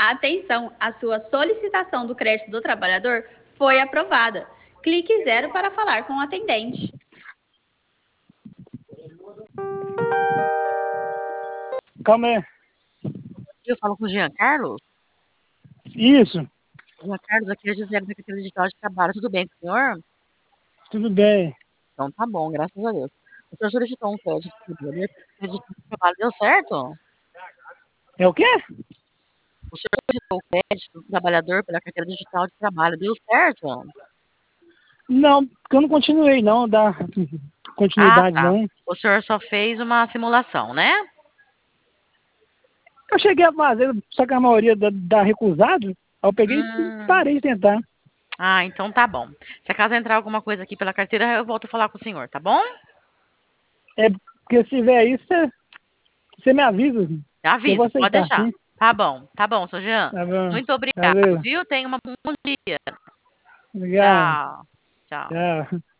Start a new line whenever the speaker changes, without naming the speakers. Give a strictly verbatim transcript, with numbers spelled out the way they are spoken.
Atenção, a sua solicitação do crédito do trabalhador foi aprovada. Clique zero para falar com o atendente.
Calma aí.
Eu falo com o Jean Carlos?
Isso.
Jean Carlos, aqui é a Gisele da Carteira Digital de Trabalho. Tudo bem com o senhor?
Tudo bem.
Então tá bom, graças a Deus. O senhor solicitou um crédito de trabalho, deu certo?
É o quê?
O senhor solicitou o crédito do trabalhador pela Carteira Digital de Trabalho, deu certo?
Não, porque eu não continuei, não, da continuidade,
ah, tá.
não.
O senhor só fez uma simulação, né?
Eu cheguei a fazer, só que a maioria da, da recusado, aí eu peguei
Hum.
e parei de tentar.
Ah, então tá bom. Se acaso entrar alguma coisa aqui pela carteira, eu volto a falar com o senhor, tá bom?
É, porque se tiver isso, você, você me avisa. Eu
Avisa,
vou
pode
aceitar,
deixar.
sim.
Tá bom, tá bom, seu Jean.
Tá bom.
Muito obrigado,
Valeu.
viu? Tenha uma- um bom dia.
Obrigado.
Tchau. Tchau.
Tchau.